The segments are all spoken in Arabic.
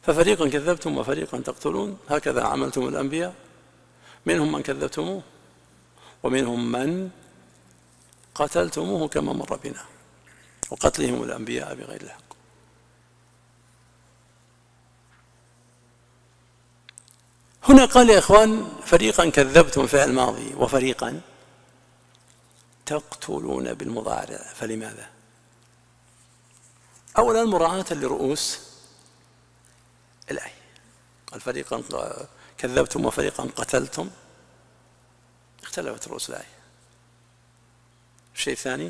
ففريقا كذبتم وفريقا تقتلون، هكذا عملتم الأنبياء، منهم من كذبتموه ومنهم من قتلتموه كما مر بنا، وقتلهم الأنبياء بغير الحق. هنا قال يا إخوان فريقا كذبتم فعل ماضي وفريقا تقتلون بالمضارع، فلماذا؟ أولا مراعاة لرؤوس الآية، قال فريقا كذبتم وفريقا قتلتم، اختلفت رؤوس الآية. الشيء الثاني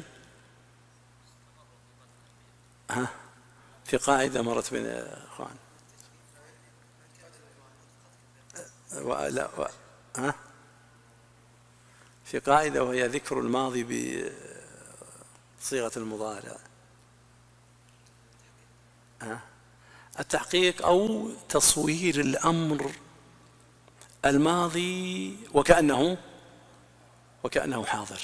في قاعدة مرت بين إخوان في قاعدة وهي ذكر الماضي بصيغة المضارع، التحقيق أو تصوير الأمر الماضي وكأنه حاضر.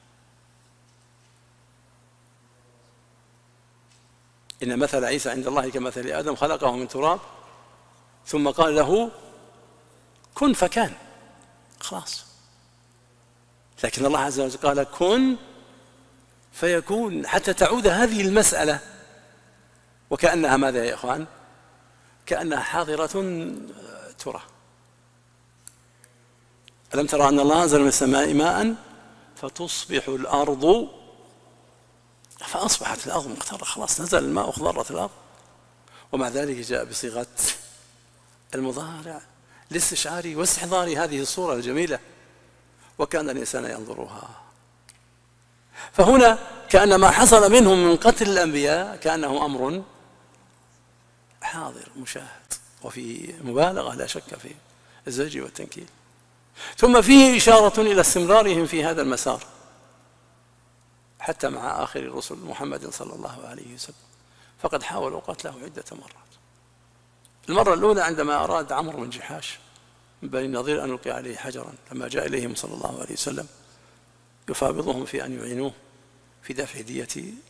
إن مثل عيسى عند الله كمثل آدم خلقه من تراب ثم قال له كن فكان، خلاص. لكن الله عز وجل قال كن فيكون، حتى تعود هذه المسألة وكأنها ماذا يا إخوان؟ كأنها حاضرة ترى. ألم ترى أن الله أنزل من السماء ماء فتصبح الأرض، فأصبحت الأرض مختارة، خلاص نزل الماء وخضرت الأرض، ومع ذلك جاء بصيغة المضارع لاستشعار واستحضار هذه الصورة الجميلة، وكان الإنسان ينظرها. فهنا كأن ما حصل منهم من قتل الأنبياء كأنه أمر حاضر مشاهد، وفيه مبالغة لا شك في الزجر والتنكيل. ثم فيه إشارة إلى استمرارهم في هذا المسار حتى مع آخر الرسل محمد صلى الله عليه وسلم، فقد حاولوا قتله عدة مرات. المرة الأولى عندما أراد عمرو بن جحاش من بني النضير أن يلقي عليه حجرا، لما جاء إليهم صلى الله عليه وسلم يفاوضهم في أن يعينوه في دفع دية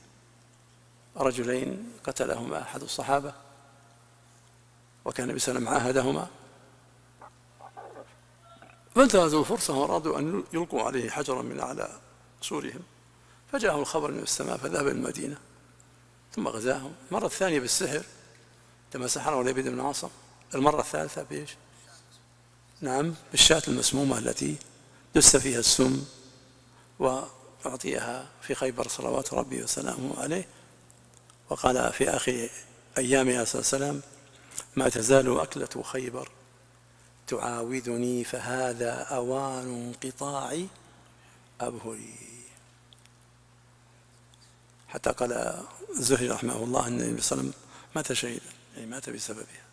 رجلين قتلهما أحد الصحابة، وكان النبي صلى الله عليه وسلم عاهدهما، فانتهزوا الفرصة وأرادوا أن يلقوا عليه حجرا من أعلى سورهم، فجاءه الخبر من السماء فذهب المدينة ثم غزاهم. المرة الثانية بالسحر لما سحره لبيد بن عاصم. المرة الثالثة بإيش؟ نعم، بالشاة المسمومة التي دس فيها السم وأعطيها في خيبر صلوات ربي وسلامه عليه، وقال في آخر أيامها صلى الله عليه وسلم ما تزال أكلة خيبر تعاودني فهذا أوان انقطاع أبهري. حتى قال الزهري رحمه الله أن النبي صلى الله عليه وسلم مات شهيدا، يعني مات بسببها.